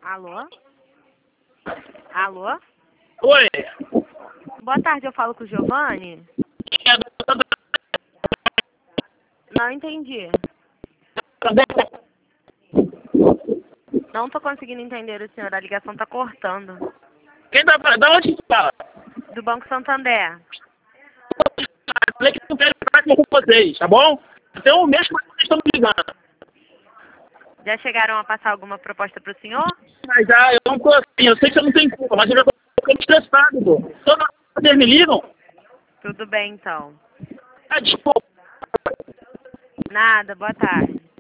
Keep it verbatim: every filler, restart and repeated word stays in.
Alô? Alô? Oi. Boa tarde, eu falo com o Giovanni? Não entendi. Não tô conseguindo entender o senhor, a ligação tá cortando. Quem tá falando? Da onde você fala? Do Banco Santander. Falei que não quero falar com vocês, tá bom? Tem um mês que vocês estão me ligando. Já chegaram a passar alguma proposta pro senhor? Mas já, eu não tô assim, eu sei que você não tem culpa, mas eu já tô ficando estressado, pô. Toda hora que vocês me ligam, Tudo bem, então. ah, desculpa. Nada, boa tarde.